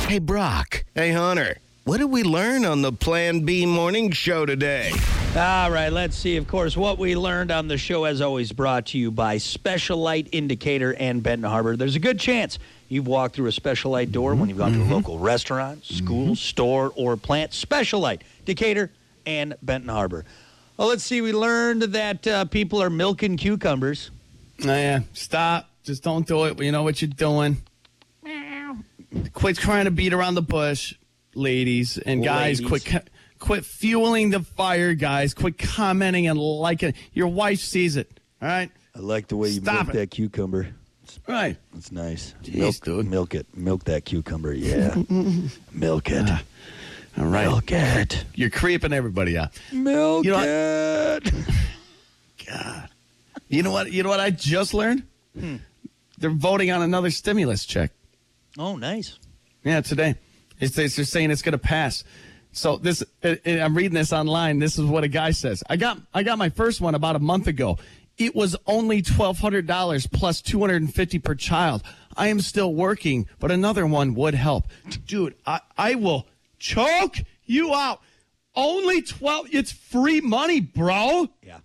Hey, Brock. Hey, Hunter. What did we learn on the Plan B morning show today? All right, let's see. Of course, what we learned on the show, as always, brought to you by Special Light Indicator and Benton Harbor. There's a good chance you've walked through a Special Light door when you've gone to a local restaurant, school, store, or plant. Special Light Indicator and Benton Harbor. Well, let's see. We learned that people are milking cucumbers. Oh, yeah. Stop. Just don't do it. You know what you're doing. Quit trying to beat around the bush, ladies. And guys, quit fueling the fire, guys. Quit commenting and liking it. Your wife sees it, all right? I like the way you milk that cucumber. Right. That's nice. Jeez, dude. Milk it. Milk that cucumber, yeah. Milk it. All right. Milk it. You're creeping everybody out. Milk You know it. God. You know what I just learned? They're voting on another stimulus check. Oh, nice. Yeah, today. They're saying it's going to pass. So this, I'm reading this online. This is what a guy says. I got my first one about a month ago. It was only $1,200 plus $250 per child. I am still working, but another one would help. Dude, I will choke you out. Only 12. It's free money, bro. Yeah.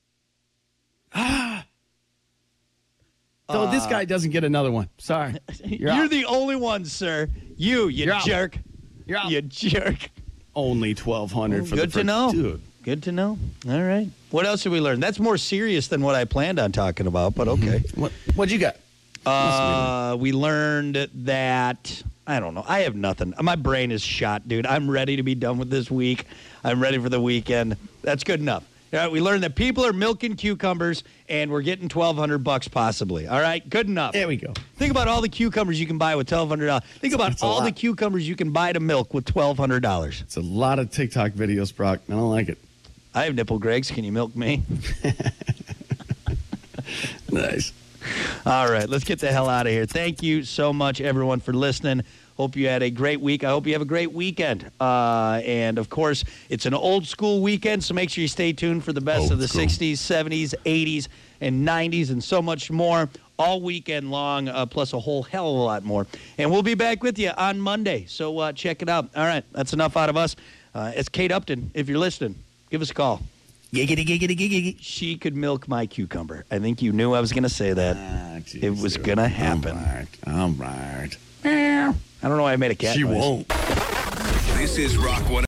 So this guy doesn't get another one. Sorry. You're the only one, sir. You jerk. You're out. You jerk. Only $1,200 for the Good to know. Dude. Good to know. All right. What else did we learn? That's more serious than what I planned on talking about, but okay. What'd you got? We learned that, I don't know. I have nothing. My brain is shot, dude. I'm ready to be done with this week. I'm ready for the weekend. That's good enough. All right, we learned that people are milking cucumbers, and we're getting $1,200 possibly. All right, good enough. There we go. Think about all the cucumbers you can buy with $1,200. Think about all the cucumbers you can buy to milk with $1,200. It's a lot of TikTok videos, Brock. I don't like it. I have nipple Gregs. Can you milk me? Nice. All right, let's get the hell out of here. Thank you so much, everyone, for listening. Hope you had a great week. I hope you have a great weekend. And, of course, it's an old-school weekend, so make sure you stay tuned for the best of the 60s, 70s, 80s, and 90s, and so much more all weekend long, plus a whole hell of a lot more. And we'll be back with you on Monday, so check it out. All right, that's enough out of us. It's Kate Upton. If you're listening, give us a call. Giggity, giggity, giggity. She could milk my cucumber. I think you knew I was going to say that. Geez, it was going to happen. All right. I don't know why I made a cat noise. She won't. This is Rock 1.